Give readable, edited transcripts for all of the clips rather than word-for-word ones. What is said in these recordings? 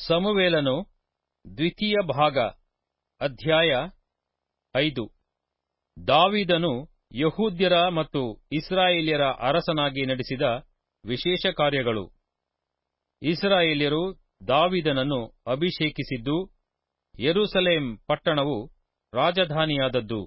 ಸಮುವೇಲನು ದ್ವಿತೀಯ ಭಾಗ ಅಧ್ಯಾಯ 5. ದಾವೀದನು ಯಹೂದ್ಯರ ಮತ್ತು ಇಸ್ರಾಯೇಲ್ಯರ ಅರಸನಾಗಿ ನಡೆಸಿದ ವಿಶೇಷ ಕಾರ್ಯಗಳು. ಇಸ್ರಾಯೇಲ್ಯರು ದಾವೀದನನ್ನು ಅಭಿಷೇಕಿಸಿದ್ದು, ಯೆರೂಸಲೇಮ್ ಪಟ್ಟಣವು ರಾಜಧಾನಿಯಾದದ್ದು.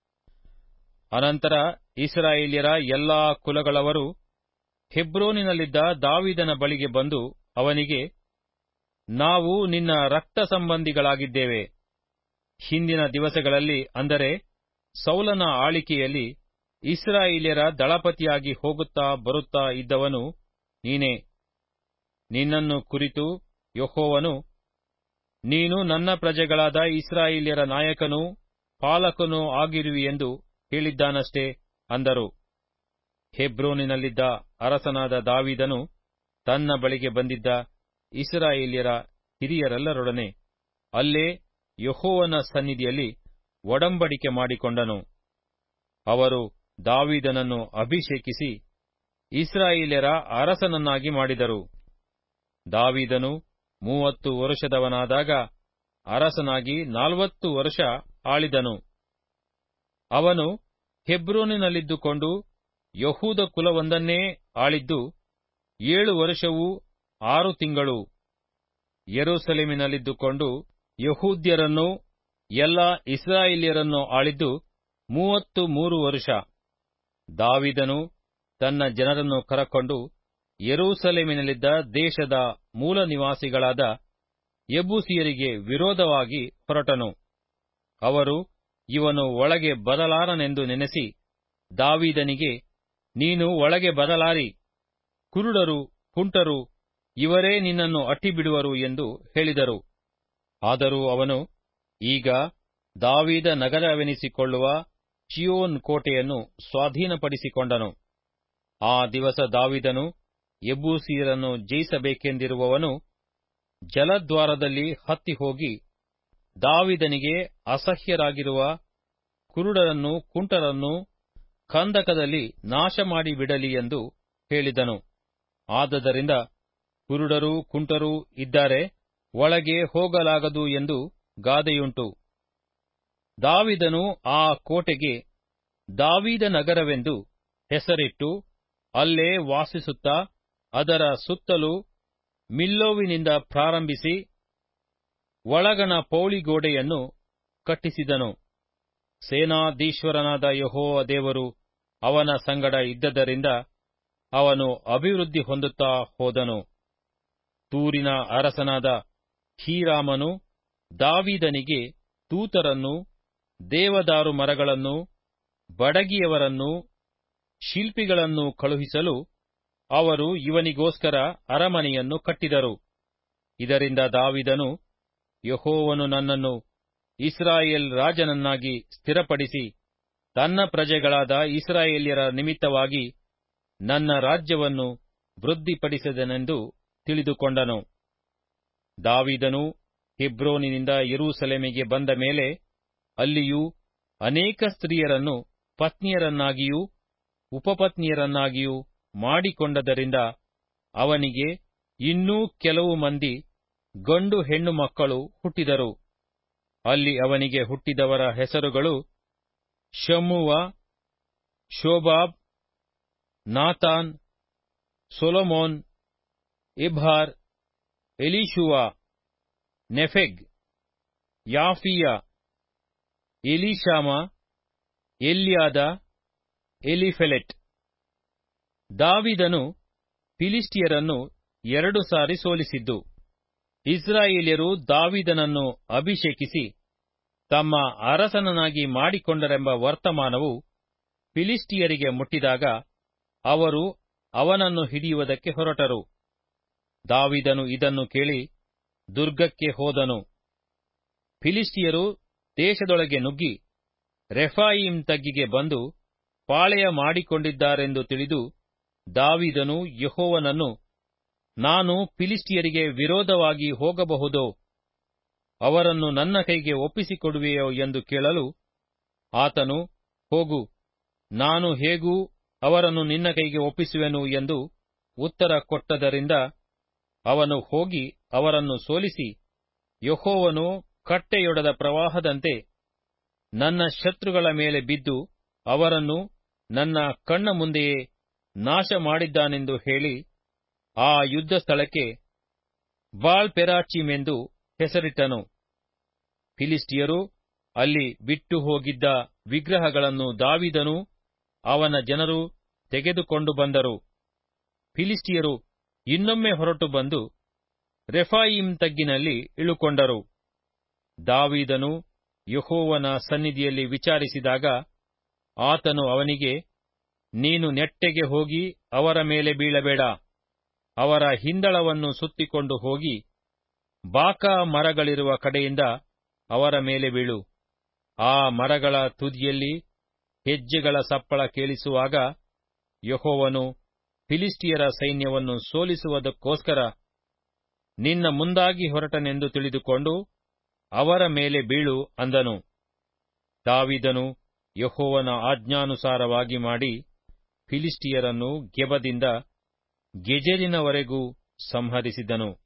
ಅನಂತರ ಇಸ್ರಾಯೇಲ್ಯರ ಎಲ್ಲಾ ಕುಲಗಳವರು ಹೆಬ್ರೋನಿನಲ್ಲಿದ್ದ ದಾವೀದನ ಬಳಿಗೆ ಬಂದು ಅವನಿಗೆ, ನಾವು ನಿನ್ನ ರಕ್ತ ಸಂಬಂಧಿಗಳಾಗಿದ್ದೇವೆ. ಹಿಂದಿನ ದಿವಸಗಳಲ್ಲಿ, ಅಂದರೆ ಸೌಲನ ಆಳಿಕೆಯಲ್ಲಿ, ಇಸ್ರಾಯೇಲ್ಯರ ದಳಪತಿಯಾಗಿ ಹೋಗುತ್ತಾ ಬರುತ್ತಾ ಇದ್ದವನು ನೀನೇ. ನಿನ್ನನ್ನು ಕುರಿತು ಯೆಹೋವನು, ನೀನು ನನ್ನ ಪ್ರಜೆಗಳಾದ ಇಸ್ರಾಯೇಲ್ಯರ ನಾಯಕನೂ ಪಾಲಕನೂ ಆಗಿರುವಿಯೆಂದು ಹೇಳಿದ್ದಾನಷ್ಟೇ ಅಂದರು. ಹೆಬ್ರೋನಿನಲ್ಲಿದ್ದ ಅರಸನಾದ ದಾವೀದನು ತನ್ನ ಬಳಿಗೆ ಬಂದಿದ್ದ ಇಸ್ರಾಯೇಲ್ಯರ ಹಿರಿಯರೆಲ್ಲರೊಡನೆ ಅಲ್ಲೇ ಯೆಹೋವನ ಸನ್ನಿಧಿಯಲ್ಲಿ ಒಡಂಬಡಿಕೆ ಮಾಡಿಕೊಂಡನು. ಅವರು ದಾವೀದನನ್ನು ಅಭಿಷೇಕಿಸಿ ಇಸ್ರಾಯೇಲ್ಯರ ಅರಸನನ್ನಾಗಿ ಮಾಡಿದರು. ದಾವೀದನು 30 ವರುಷದವನಾದಾಗ ಅರಸನಾಗಿ 40 ವರ್ಷ ಆಳಿದನು. ಅವನು ಹೆಬ್ರೋನಿನಲ್ಲಿದ್ದುಕೊಂಡು ಯಹೂದ ಕುಲವೊಂದನ್ನೇ ಆಳಿದ್ದು 7 ವರ್ಷವೂ 6 ತಿಂಗಳು. ಯೆರೂಸಲೇಮಿನಲ್ಲಿದ್ದುಕೊಂಡು ಯಹೂದ್ಯರನ್ನೂ ಎಲ್ಲಾ ಇಸ್ರಾಯೇಲ್ಯರನ್ನೂ ಆಳಿದ್ದು 33 ವರ್ಷ. ದಾವೀದನು ತನ್ನ ಜನರನ್ನು ಕರಕೊಂಡು ಯೆರೂಸಲೇಮಿನಲ್ಲಿದ್ದ ದೇಶದ ಮೂಲ ನಿವಾಸಿಗಳಾದ ಯೆಬೂಸಿಯರಿಗೆ ವಿರೋಧವಾಗಿ ಹೊರಟನು. ಅವರು ಇವನು ಒಳಗೆ ಬರಲಾರನೆಂದು ನೆನೆಸಿ ದಾವೀದನಿಗೆ, ನೀನು ಒಳಗೆ ಬರಲಾರಿ, ಕುರುಡರು ಕುಂಟರು ಇವರೇ ನಿನ್ನನ್ನು ಅಟ್ಟಿಬಿಡುವರು ಎಂದು ಹೇಳಿದರು. ಆದರೂ ಅವನು, ಈಗ ದಾವೀದ ನಗರವೆನಿಸಿಕೊಳ್ಳುವ ಚೀಯೋನ್ ಕೋಟೆಯನ್ನು ಸ್ವಾಧೀನಪಡಿಸಿಕೊಂಡನು. ಆ ದಿವಸ ದಾವೀದನು ಯೆಬೂಸಿಯರನ್ನು ಜಯಿಸಬೇಕೆಂದಿರುವವನು ಜಲದ್ವಾರದಲ್ಲಿ ಹತ್ತಿ ಹೋಗಿ ದಾವೀದನಿಗೆ ಅಸಹ್ಯರಾಗಿರುವ ಕುರುಡರನ್ನೂ ಕುಂಟರನ್ನೂ ಕಂದಕದಲ್ಲಿ ನಾಶಮಾಡಿ ಬಿಡಲಿ ಎಂದು ಹೇಳಿದನು. ಆದದರಿಂದ ಕುರುಡರೂ ಕುಂಟರೂ ಇದ್ದಾರೆ, ಒಳಗೆ ಹೋಗಲಾಗದು ಎಂದು ಗಾದೆಯುಂಟು. ದಾವೀದನು ಆ ಕೋಟೆಗೆ ದಾವೀದ ನಗರವೆಂದು ಹೆಸರಿಟ್ಟು ಅಲ್ಲೇ ವಾಸಿಸುತ್ತಾ ಅದರ ಸುತ್ತಲೂ ಮಿಲ್ಲೋವಿನಿಂದ ಪ್ರಾರಂಭಿಸಿ ಒಳಗಣ ಪೌಳಿಗೋಡೆಯನ್ನು ಕಟ್ಟಿಸಿದನು. ಸೇನಾಧೀಶ್ವರನಾದ ಯೆಹೋವ ದೇವರು ಅವನ ಸಂಗಡ ಇದ್ದದರಿಂದ ಅವನು ಅಭಿವೃದ್ಧಿ ಹೊಂದುತ್ತಾ ಹೋದನು. ತೂರಿನ ಅರಸನಾದ ಹೀರಾಮನು ದಾವೀದನಿಗೆ ತೂತರನ್ನೂ ದೇವದಾರು ಮರಗಳನ್ನೂ ಬಡಗಿಯವರನ್ನೂ ಶಿಲ್ಪಿಗಳನ್ನೂ ಕಳುಹಿಸಲು ಅವರು ಇವನಿಗೋಸ್ಕರ ಅರಮನೆಯನ್ನು ಕಟ್ಟಿದರು. ಇದರಿಂದ ದಾವೀದನು, ಯೆಹೋವನು ನನ್ನನ್ನು ಇಸ್ರಾಯೇಲ್ ರಾಜನನ್ನಾಗಿ ಸ್ಥಿರಪಡಿಸಿ ತನ್ನ ಪ್ರಜೆಗಳಾದ ಇಸ್ರಾಯೇಲ್ಯರ ನಿಮಿತ್ತವಾಗಿ ನನ್ನ ರಾಜ್ಯವನ್ನು ವೃದ್ಧಿಪಡಿಸಿದನೆಂದು ತಿಳಿದುಕೊಂಡನು. ದಾವೀದನು ಹೆಬ್ರೋನಿನಿಂದ ಯೆರೂಸಲೇಮಿಗೆ ಬಂದ ಮೇಲೆ ಅಲ್ಲಿಯೂ ಅನೇಕ ಸ್ತ್ರೀಯರನ್ನು ಪತ್ನಿಯರನ್ನಾಗಿಯೂ ಉಪಪತ್ನಿಯರನ್ನಾಗಿಯೂ ಮಾಡಿಕೊಂಡದರಿಂದ ಅವನಿಗೆ ಇನ್ನೂ ಕೆಲವು ಮಂದಿ ಗಂಡು ಹೆಣ್ಣು ಮಕ್ಕಳು ಹುಟ್ಟಿದರು. ಅಲ್ಲಿ ಅವನಿಗೆ ಹುಟ್ಟಿದವರ ಹೆಸರುಗಳು Shammua, Shobab, Nathan, Solomon, Ibhar, Elishua, Nepheg, Japhia, Elishama, Eliada, Eliphelet. ದಾವೀದನು ಫಿಲಿಷ್ಟಿಯರನ್ನು 2 ಸಾರಿ ಸೋಲಿಸಿದ್ದು. ಇಸ್ರಾಯೇಲ್ಯರು ದಾವೀದನನ್ನು ಅಭಿಷೇಕಿಸಿ ತಮ್ಮ ಅರಸನನ್ನಾಗಿ ಮಾಡಿಕೊಂಡರೆಂಬ ವರ್ತಮಾನವು ಫಿಲಿಷ್ಟಿಯರಿಗೆ ಮುಟ್ಟಿದಾಗ ಅವರು ಅವನನ್ನು ಹಿಡಿಯುವುದಕ್ಕೆ ಹೊರಟರು. ದಾವೀದನು ಇದನ್ನು ಕೇಳಿ ದುರ್ಗಕ್ಕೆ ಹೋದನು. ಫಿಲಿಷ್ಟಿಯರು ದೇಶದೊಳಗೆ ನುಗ್ಗಿ ರೆಫಾಯೀಮ್ ತಗ್ಗಿಗೆ ಬಂದು ಪಾಳೆಯ ಮಾಡಿಕೊಂಡಿದ್ದಾರೆಂದು ತಿಳಿದು ದಾವೀದನು ಯೆಹೋವನನ್ನು, ನಾನು ಫಿಲಿಷ್ಟಿಯರಿಗೆ ವಿರೋಧವಾಗಿ ಹೋಗಬಹುದೋ? ಅವರನ್ನು ನನ್ನ ಕೈಗೆ ಒಪ್ಪಿಸಿಕೊಡುವೆಯೋ ಎಂದು ಕೇಳಲು ಆತನು, ಹೋಗು, ನಾನು ಹೇಗೂ ಅವರನ್ನು ನಿನ್ನ ಕೈಗೆ ಒಪ್ಪಿಸುವೆನು ಎಂದು ಉತ್ತರ ಕೊಟ್ಟದರಿಂದ ಅವನು ಹೋಗಿ ಅವರನ್ನು ಸೋಲಿಸಿ, ಯೆಹೋವನು ಕಟ್ಟೆಯೊಡೆದ ಪ್ರವಾಹದಂತೆ ನನ್ನ ಶತ್ರುಗಳ ಮೇಲೆ ಬಿದ್ದು ಅವರನ್ನು ನನ್ನ ಕಣ್ಣ ಮುಂದೆಯೇ ನಾಶ ಮಾಡಿದ್ದಾನೆಂದು ಹೇಳಿ ಆ ಯುದ್ಧ ಸ್ಥಳಕ್ಕೆ ಬಾಳ್ ಪೆರಾಚೀಮ್ ಎಂದು ಹೆಸರಿಟ್ಟನು. ಫಿಲಿಷ್ಟಿಯರು ಅಲ್ಲಿ ಬಿಟ್ಟು ಹೋಗಿದ್ದ ವಿಗ್ರಹಗಳನ್ನು ದಾವೀದನೂ ಅವನ ಜನರೂ ತೆಗೆದುಕೊಂಡು ಬಂದರು. ಫಿಲಿಷ್ಟಿಯರು ಇನ್ನೊಮ್ಮೆ ಹೊರಟು ಬಂದು ರೆಫಾಯೀಮ್ ತಗ್ಗಿನಲ್ಲಿ ಇಳುಕೊಂಡರು. ದಾವೀದನು ಯೆಹೋವನ ಸನ್ನಿಧಿಯಲ್ಲಿ ವಿಚಾರಿಸಿದಾಗ ಆತನು ಅವನಿಗೆ, ನೀನು ನೆಟ್ಟಗೆ ಹೋಗಿ ಅವರ ಮೇಲೆ ಬೀಳಬೇಡ, ಅವರ ಹಿಂದಳವನ್ನು ಸುತ್ತಿಕೊಂಡು ಹೋಗಿ ಬಾಕಾ ಮರಗಳಿರುವ ಕಡೆಯಿಂದ ಅವರ ಮೇಲೆ ಬೀಳು. ಆ ಮರಗಳ ತುದಿಯಲ್ಲಿ ಹೆಜ್ಜೆಗಳ ಸಪ್ಪಳ ಕೇಳಿಸುವಾಗ ಯೆಹೋವನು ಫಿಲಿಷ್ಟಿಯರ ಸೈನ್ಯವನ್ನು ಸೋಲಿಸುವುದಕ್ಕೋಸ್ಕರ ನಿನ್ನ ಮುಂದಾಗಿ ಹೊರಟನೆಂದು ತಿಳಿದುಕೊಂಡು ಅವರ ಮೇಲೆ ಬೀಳು ಅಂದನು. ದಾವೀದನು ಯೆಹೋವನ ಆಜ್ಞಾನುಸಾರವಾಗಿ ಮಾಡಿ ಫಿಲಿಷ್ಟಿಯರನ್ನು ಗೆಬದಿಂದ ಗೆಜೆರಿನವರೆಗೂ ಸಂಹರಿಸಿದನು.